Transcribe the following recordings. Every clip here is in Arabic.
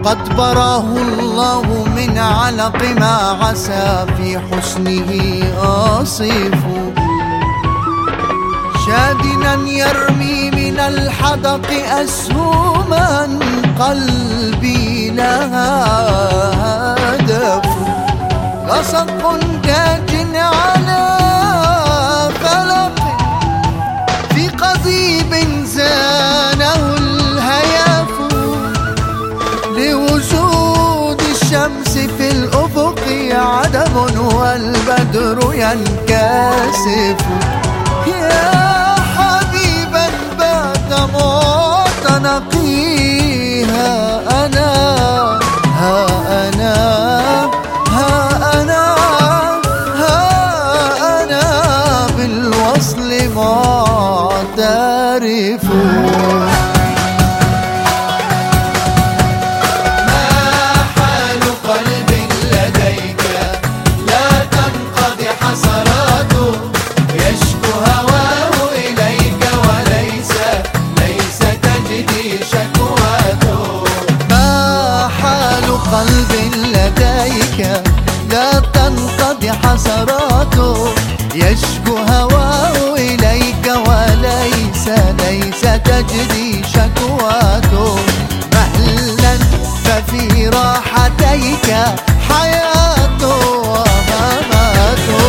قد براه الله من علق ما عسى في حسنه آصف، شادنا يرمي من الحدق أسهما قلبي لها هدف، غصق تاج على فلق في قضيب زانه الهياف، لوجود الشمس في الأفق عدم والبدر ينكسف. يا حبيبا بات معتنقيها أنا ها أنا ها أنا ها أنا بالوصل معترف. قلب لديك لا تنقضي حسراته، يشكو هواه إليك وليس تجري شكواته، مهلا ففي راحتيك حياته ومماته.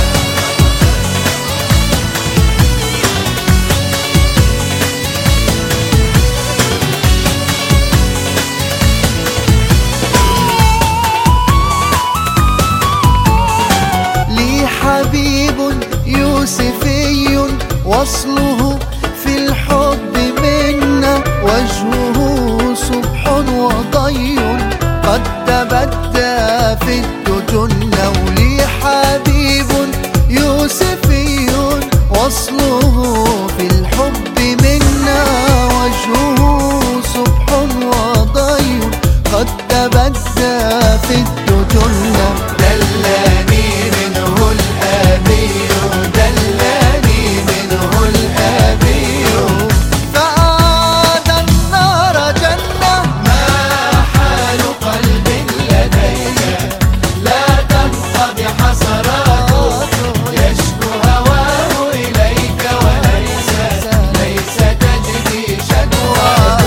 حبيب يوسفي وصله في الحب منا، وجهه صبح وضي قد تبدى في الدجن. ولي حبيب يوسفي وصله في الحب منا، وجهه صبح وضي قد تبدى في الدجن. دلاني منه الأبي دلاني منه الأبي، فأعاد النار جنة. ما حال قلب لديك لا تنقضي حسراته، يشكو هواه إليك وليس تجدي شكواته.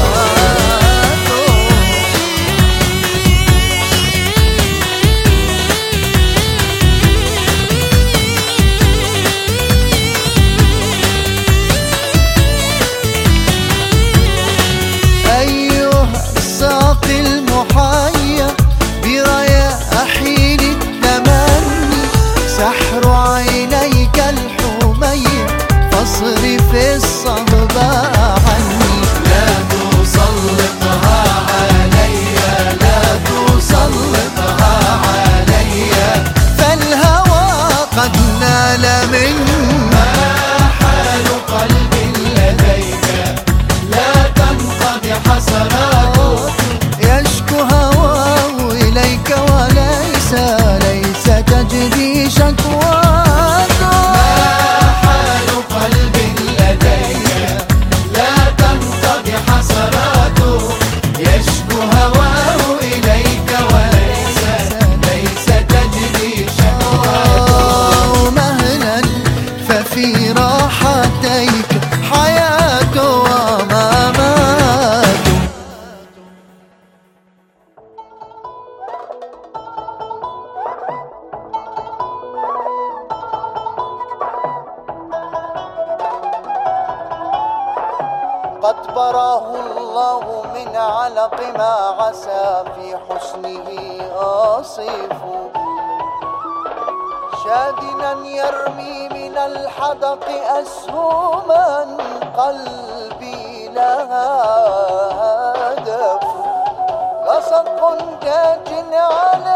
المحيا برياحين التمني، سحر عينيك الحمية فاصرف الصهبة عني. لا تسلطها علي لا تسلطها علي، فالهوى قد نال مني. ما حال قلب لديك لا تنقضي حسراته، يشكو هواه إليك وليس تجري شكواته. ما حال قلب لديك لا تنقضي حسراته، يشكو هواه إليك وليس تجري شكواته. مهلا ففي راحتيك حياته ومماته. قد براه الله من علق ما عسى في حسنه آصف، شادنا يرمي من الحدق أسهما قلبي لها هدف، غصق تاج على